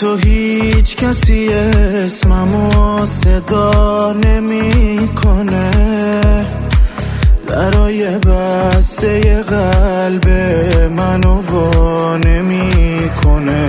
تو هیچ کسی اسممو صدا نمیکنه، درای بسته قلب منو وا نمیکنه.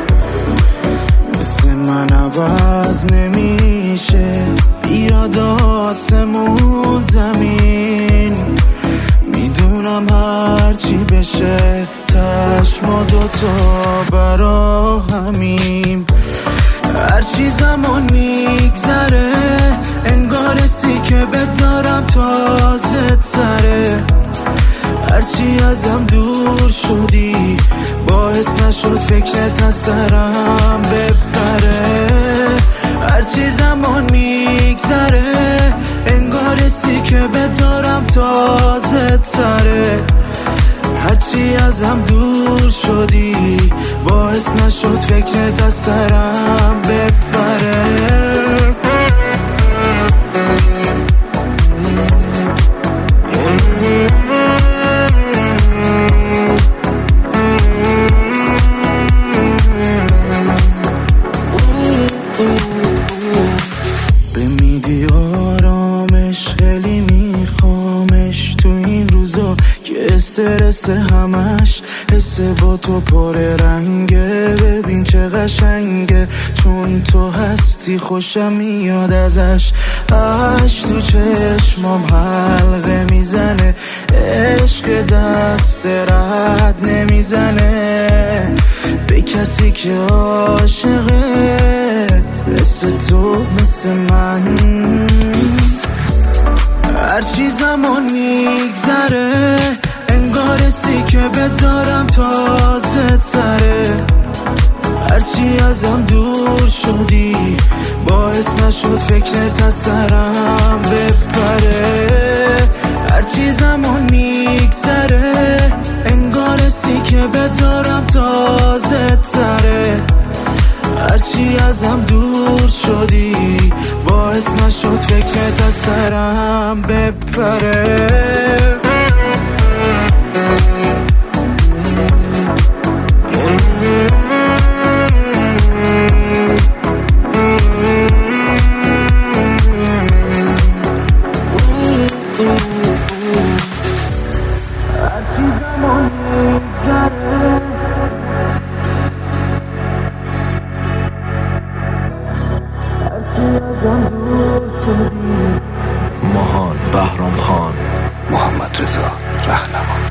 مثل من عوض نمیشه، بیاد آسمون زمین. میدونم هرچی بشه تش ما دوتا برا همیم. هرچی زمان میگذره انگار سی که بدارم تازه تره. هرچی ازم دور شدی باعث نشد فکرت از سرم بپره. هرچی زمان میگذره انگار سی که بدارم تازه تره. هرچی ازم دور شدی باعث نشد فکرت از سرم بپره. بمیدی آرامش خیلی میخوامش تو این روزا که استرس همش حس با تو پر رنگه. ببین چه قشنگه چون تو هستی خوشم میاد ازش. اش تو چشمام حلقه میزنه، عشق دست رد نمیزنه به کسی که عاشقه مثل تو مثل من. هرچی زمان میگذره انگار سی که بدارم تازه تره. هرچی ازم دور شدی باعث نشد فکرت از سرم بپره. هرچی زمان میگذره انگار سی که بدارم تازه تره. هرچی ازم دور شدی باعث نشد فکرت از سرم بپره. ماهان بهرام خان، محمد رضا رهنما.